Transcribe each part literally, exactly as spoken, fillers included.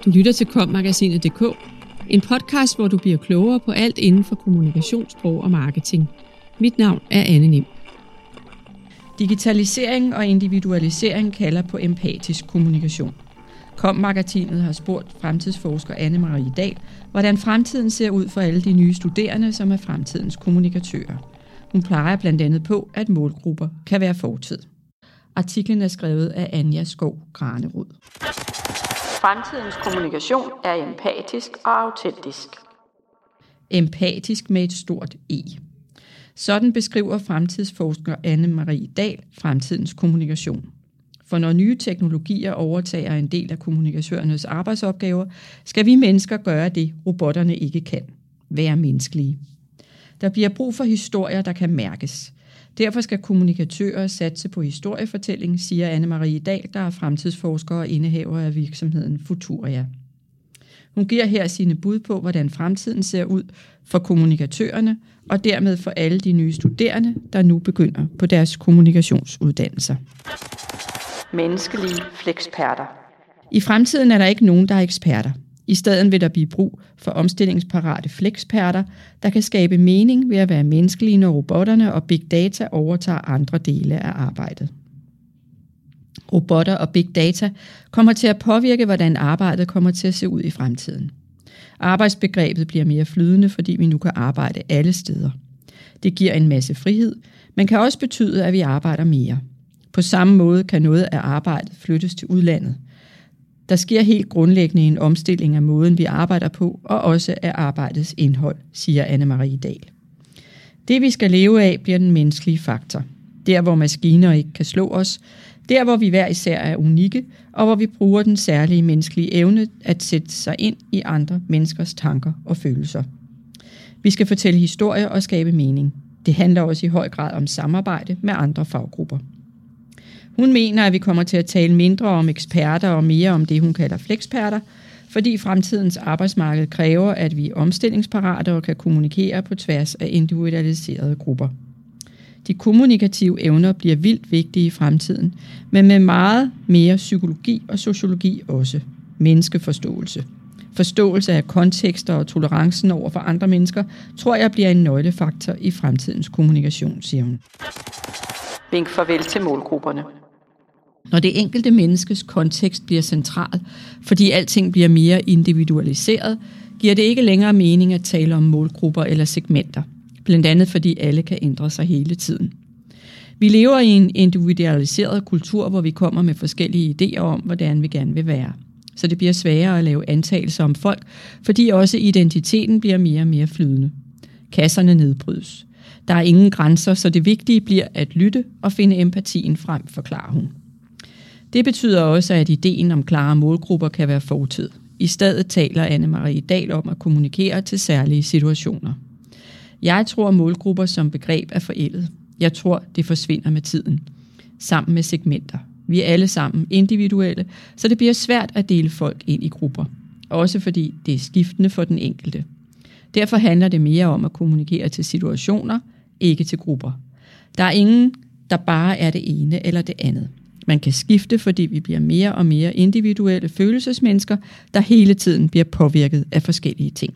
Du lytter til kommagasinet punktum d k, en podcast, hvor du bliver klogere på alt inden for kommunikationssprog og marketing. Mit navn er Anne Nim. Digitalisering og individualisering kalder på empatisk kommunikation. Kommagasinet har spurgt fremtidsforsker Anne Marie Dahl, hvordan fremtiden ser ud for alle de nye studerende, som er fremtidens kommunikatører. Hun plejer blandt andet på, at målgrupper kan være fortid. Artiklen er skrevet af Anja Skov Granerud. Fremtidens kommunikation er empatisk og autentisk. Empatisk med et stort E. Sådan beskriver fremtidsforsker Anne Marie Dahl fremtidens kommunikation. For når nye teknologier overtager en del af kommunikatørernes arbejdsopgaver, skal vi mennesker gøre det, robotterne ikke kan. Være menneskelige. Der bliver brug for historier, der kan mærkes. Derfor skal kommunikatører satse på historiefortælling, siger Anne Marie Dahl, der er fremtidsforsker og indehaver af virksomheden Futuria. Hun giver her sine bud på, hvordan fremtiden ser ud for kommunikatørerne, og dermed for alle de nye studerende, der nu begynder på deres kommunikationsuddannelser. Menneskelige fleksperter. I fremtiden er der ikke nogen, der er eksperter. I stedet vil der blive brug for omstillingsparate fleksperter, der kan skabe mening ved at være menneskelige, når robotterne og big data overtager andre dele af arbejdet. Robotter og big data kommer til at påvirke, hvordan arbejdet kommer til at se ud i fremtiden. Arbejdsbegrebet bliver mere flydende, fordi vi nu kan arbejde alle steder. Det giver en masse frihed, men kan også betyde, at vi arbejder mere. På samme måde kan noget af arbejdet flyttes til udlandet. Der sker helt grundlæggende en omstilling af måden, vi arbejder på, og også af arbejdets indhold, siger Anne Marie Dahl. Det, vi skal leve af, bliver den menneskelige faktor. Der, hvor maskiner ikke kan slå os. Der, hvor vi hver især er unikke, og hvor vi bruger den særlige menneskelige evne at sætte sig ind i andre menneskers tanker og følelser. Vi skal fortælle historier og skabe mening. Det handler også i høj grad om samarbejde med andre faggrupper. Hun mener, at vi kommer til at tale mindre om eksperter og mere om det, hun kalder fleksperter, fordi fremtidens arbejdsmarked kræver, at vi er omstillingsparate og kan kommunikere på tværs af individualiserede grupper. De kommunikative evner bliver vildt vigtige i fremtiden, men med meget mere psykologi og sociologi også. Menneskeforståelse. Forståelse af kontekster og tolerancen over for andre mennesker, tror jeg bliver en nøglefaktor i fremtidens kommunikation, siger hun. Vink farvel til målgrupperne. Når det enkelte menneskes kontekst bliver central, fordi alting bliver mere individualiseret, giver det ikke længere mening at tale om målgrupper eller segmenter. Blandt andet fordi alle kan ændre sig hele tiden. Vi lever i en individualiseret kultur, hvor vi kommer med forskellige idéer om, hvordan vi gerne vil være. Så det bliver sværere at lave antagelser om folk, fordi også identiteten bliver mere og mere flydende. Kasserne nedbrydes. Der er ingen grænser, så det vigtige bliver at lytte og finde empatien frem, forklarer hun. Det betyder også, at ideen om klare målgrupper kan være fortid. I stedet taler Anne Marie Dahl om at kommunikere til særlige situationer. Jeg tror, målgrupper som begreb er forældet. Jeg tror, det forsvinder med tiden. Sammen med segmenter. Vi er alle sammen individuelle, så det bliver svært at dele folk ind i grupper. Også fordi det er skiftende for den enkelte. Derfor handler det mere om at kommunikere til situationer, ikke til grupper. Der er ingen, der bare er det ene eller det andet. Man kan skifte, fordi vi bliver mere og mere individuelle følelsesmennesker, der hele tiden bliver påvirket af forskellige ting.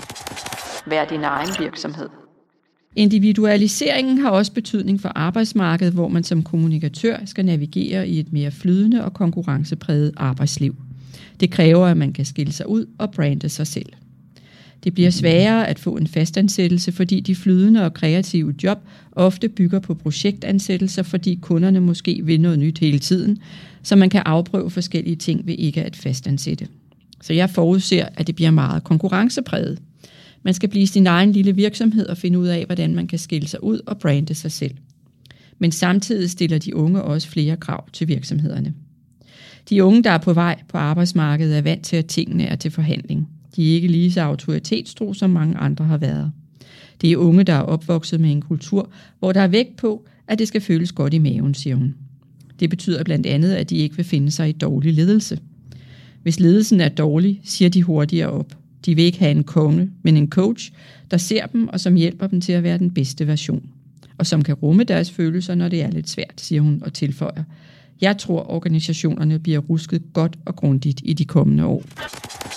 Vær din egen virksomhed. Individualiseringen har også betydning for arbejdsmarkedet, hvor man som kommunikatør skal navigere i et mere flydende og konkurrencepræget arbejdsliv. Det kræver, at man kan skille sig ud og brande sig selv. Det bliver sværere at få en fastansættelse, fordi de flydende og kreative job ofte bygger på projektansættelser, fordi kunderne måske vil noget nyt hele tiden, så man kan afprøve forskellige ting ved ikke at fastansætte. Så jeg forudser, at det bliver meget konkurrencepræget. Man skal blive sin egen lille virksomhed og finde ud af, hvordan man kan skille sig ud og brande sig selv. Men samtidig stiller de unge også flere krav til virksomhederne. De unge, der er på vej på arbejdsmarkedet, er vant til, at tingene er til forhandling. De er ikke lige så autoritetstro, som mange andre har været. Det er unge, der er opvokset med en kultur, hvor der er vægt på, at det skal føles godt i maven, siger hun. Det betyder blandt andet, at de ikke vil finde sig i dårlig ledelse. Hvis ledelsen er dårlig, siger de hurtigere op. De vil ikke have en konge, men en coach, der ser dem og som hjælper dem til at være den bedste version. Og som kan rumme deres følelser, når det er lidt svært, siger hun og tilføjer. Jeg tror, organisationerne bliver rusket godt og grundigt i de kommende år.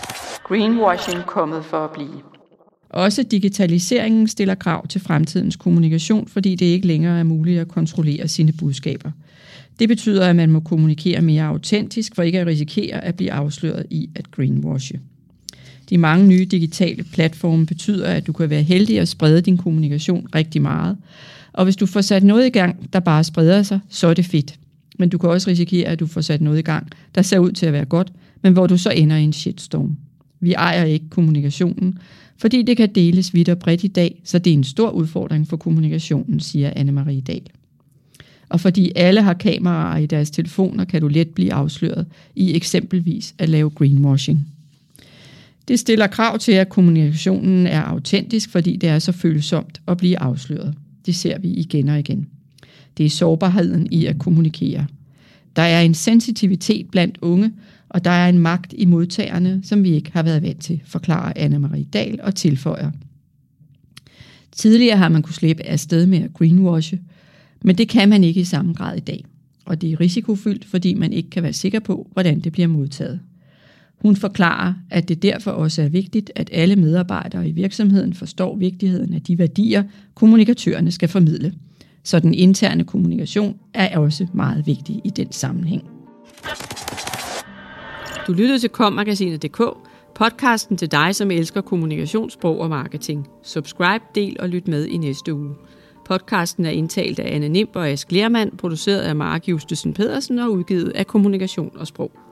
Greenwashing kommet for at blive. Også digitaliseringen stiller krav til fremtidens kommunikation, fordi det ikke længere er muligt at kontrollere sine budskaber. Det betyder, at man må kommunikere mere autentisk, for ikke at risikere at blive afsløret i at greenwashe. De mange nye digitale platforme betyder, at du kan være heldig at sprede din kommunikation rigtig meget. Og hvis du får sat noget i gang, der bare spreder sig, så er det fedt. Men du kan også risikere, at du får sat noget i gang, der ser ud til at være godt, men hvor du så ender i en shitstorm. Vi ejer ikke kommunikationen, fordi det kan deles vidt og bredt i dag, så det er en stor udfordring for kommunikationen, siger Anne-Marie Dahl. Og fordi alle har kameraer i deres telefoner, kan du let blive afsløret i eksempelvis at lave greenwashing. Det stiller krav til, at kommunikationen er autentisk, fordi det er så følsomt at blive afsløret. Det ser vi igen og igen. Det er sårbarheden i at kommunikere. Der er en sensitivitet blandt unge, og der er en magt i modtagerne, som vi ikke har været vant til, forklarer Anne-Marie Dahl og tilføjer. Tidligere har man kunne slippe afsted med at greenwashe, men det kan man ikke i samme grad i dag. Og det er risikofyldt, fordi man ikke kan være sikker på, hvordan det bliver modtaget. Hun forklarer, at det derfor også er vigtigt, at alle medarbejdere i virksomheden forstår vigtigheden af de værdier, kommunikatørerne skal formidle. Så den interne kommunikation er også meget vigtig i den sammenhæng. Du lyttede til kommagasinet punktum d k, podcasten til dig, som elsker kommunikation, sprog og marketing. Subscribe, del og lyt med i næste uge. Podcasten er indtalt af Anne Nimb og Ask Lermand, produceret af Mark Justesen Pedersen og udgivet af Kommunikation og Sprog.